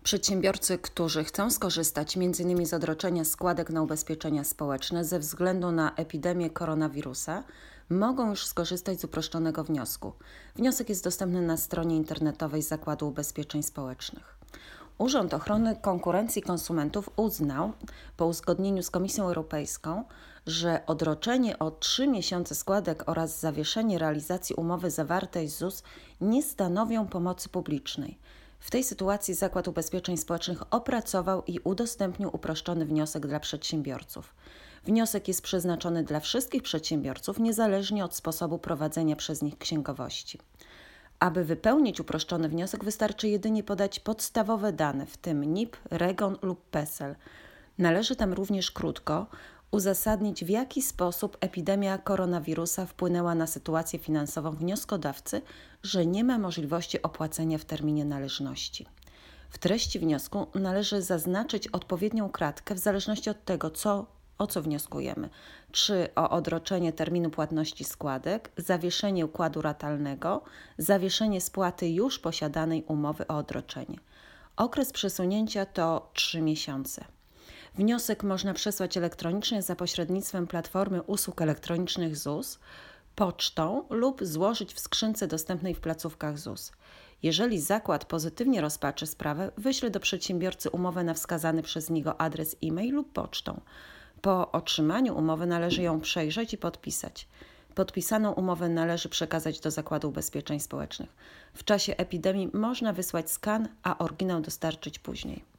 Przedsiębiorcy, którzy chcą skorzystać m.in. z odroczenia składek na ubezpieczenia społeczne ze względu na epidemię koronawirusa, mogą już skorzystać z uproszczonego wniosku. Wniosek jest dostępny na stronie internetowej Zakładu Ubezpieczeń Społecznych. Urząd Ochrony Konkurencji i Konsumentów uznał, po uzgodnieniu z Komisją Europejską, że odroczenie o 3 miesiące składek oraz zawieszenie realizacji umowy zawartej z ZUS nie stanowią pomocy publicznej. W tej sytuacji Zakład Ubezpieczeń Społecznych opracował i udostępnił uproszczony wniosek dla przedsiębiorców. Wniosek jest przeznaczony dla wszystkich przedsiębiorców, niezależnie od sposobu prowadzenia przez nich księgowości. Aby wypełnić uproszczony wniosek, wystarczy jedynie podać podstawowe dane, w tym NIP, REGON lub PESEL. Należy tam również krótko uzasadnić, w jaki sposób epidemia koronawirusa wpłynęła na sytuację finansową wnioskodawcy, że nie ma możliwości opłacenia w terminie należności. W treści wniosku należy zaznaczyć odpowiednią kratkę w zależności od tego, o co wnioskujemy. Czy o odroczenie terminu płatności składek, zawieszenie układu ratalnego, zawieszenie spłaty już posiadanej umowy o odroczenie. Okres przesunięcia to 3 miesiące. Wniosek można przesłać elektronicznie za pośrednictwem platformy usług elektronicznych ZUS, pocztą lub złożyć w skrzynce dostępnej w placówkach ZUS. Jeżeli zakład pozytywnie rozpatrzy sprawę, wyśle do przedsiębiorcy umowę na wskazany przez niego adres e-mail lub pocztą. Po otrzymaniu umowy należy ją przejrzeć i podpisać. Podpisaną umowę należy przekazać do Zakładu Ubezpieczeń Społecznych. W czasie epidemii można wysłać skan, a oryginał dostarczyć później.